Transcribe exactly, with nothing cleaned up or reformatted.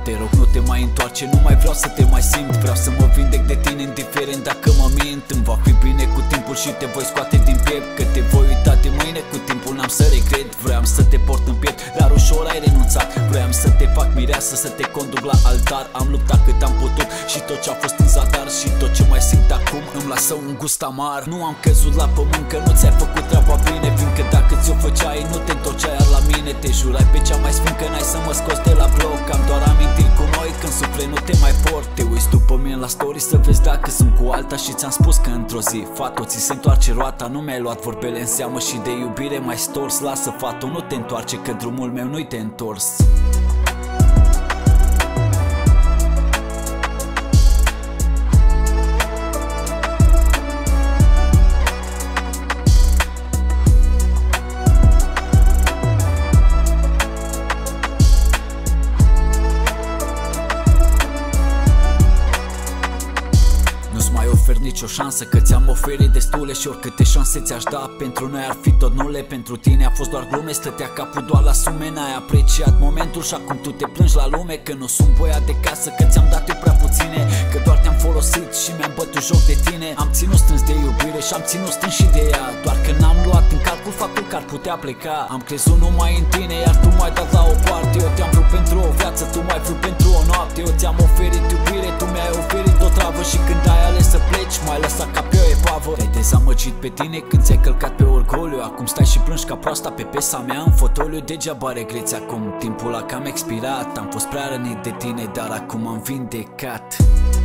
Te rog, nu te mai întoarce, nu mai vreau să te mai simt. Vreau să mă vindec de tine, indiferent dacă mă mint. Îmi va fi bine cu timpul și te voi scoate din piept, că te voi uita de mâine, cu timpul n-am să regret. Vreau să te port în piept, dar ușor ai renunțat. Vreau să te fac mireasă, să te conduc la altar. Am luptat cât am putut și tot ce a fost în zadar. Și tot ce mai simt acum îmi lasă un gust amar. Nu am căzut la pământ, că nu ți-ai făcut treaba bine, fiindcă dacă ți-o făceai, nu te întorceai iar la mine. Te jurai pe cea mai sfânt că n-ai să mă scoți de la bloc. Am doar amintiri cu noi, când suflet nu te mai port. Te uiți după mine la story să vezi dacă sunt cu alta. Și ți-am spus că într-o zi, fato, ți se întoarce roata. Nu mi-ai luat vorbele în seamă și de iubire mai stors. Lasă, fato, nu te întoarce, că drumul meu nu-i te întors. Ofer nicio șansă, că ți-am oferit destule și oricâte șanse ți-aș da, pentru noi ar fi tot nule. Pentru tine a fost doar glume, stătea capul doar la sume. N-ai apreciat momentul și acum tu te plângi la lume, că nu sunt băiat de casă, că ți-am dat eu prea puține, că doar te-am folosit și mi-am bătut joc de tine. Am ținut strâns de iubire și am ținut strâns și de ea, doar că n-am luat în calcul faptul că ar putea pleca. Am crezut numai în tine, iar tu m-ai dat la o parte. Eu te-am vrut pentru o viață, tu m-ai vrut pentru o noapte. Eu ți-am oferit iubire, tu mi-ai oferit o travă. Și când ai ales să pleci, m-ai lăsat ca pe o epavă. Te-ai dezamăgit pe tine când ți-ai călcat pe orgoliu. Acum stai și plângi ca proasta pe pesa mea în fotoliu. Degeaba regreți acum, timpul a cam expirat. Am fost prea rănit de tine, dar acum am vindecat.